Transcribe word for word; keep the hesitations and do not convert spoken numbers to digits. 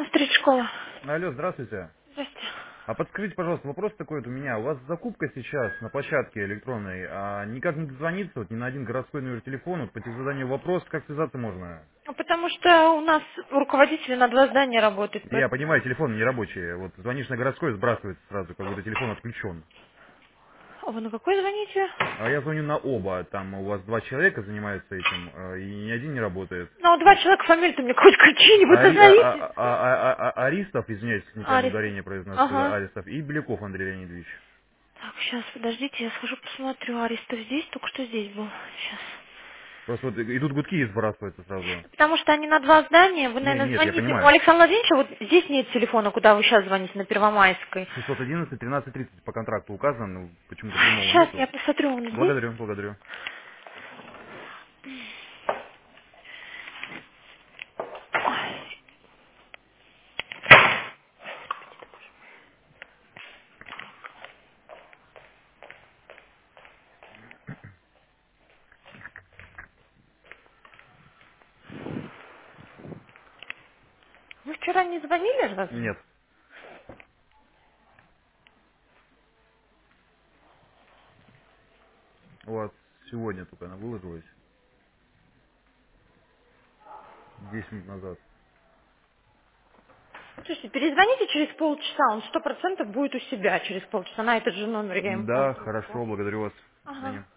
Стрит школа. Алло, здравствуйте. Здрасте. А подскажите, пожалуйста, вопрос такой вот у меня. У вас закупка сейчас на площадке электронной, а никак не дозвониться, вот ни на один городской номер телефона, вот по заданию вопрос, как связаться можно? Ну, потому что у нас руководители на два здания работают, Я поэтому... понимаю, телефон не рабочий. Вот звонишь на городской, сбрасывается сразу, как будто телефон отключен. А вы на какой звоните? А я звоню на оба, там у вас два человека занимаются этим, э, и ни один не работает. Ну, а То два есть человека фамилию-то мне какой-то какие вы Ари- а- а- назовите. а- а- а- а- Аристов, извиняюсь, неправильно Аристов. ударение произношу, да, Ага. Аристов, и Беляков Андрей Леонидович. Так, сейчас, подождите, я схожу посмотрю. Аристов здесь, только что здесь был. Сейчас. Просто вот идут гудки и сбрасываются сразу. Потому что они на два здания, вы, Не, наверное, нет, я звоните. У понимаю. Александра Владимировича вот здесь нет телефона, куда вы сейчас звоните, на Первомайской. шестьсот одиннадцать тринадцать тридцать по контракту указано, ну, почему-то прямого Сейчас нету. я посмотрю, он здесь. Благодарю, благодарю. Вы вчера не звонили разве? Нет, у вас сегодня только она выложилась, десять минут назад. Слушайте, перезвоните через полчаса, он сто процентов будет у себя через полчаса. На этот же номер я ему Да, позвоню. хорошо, благодарю вас. До Ага. свидания.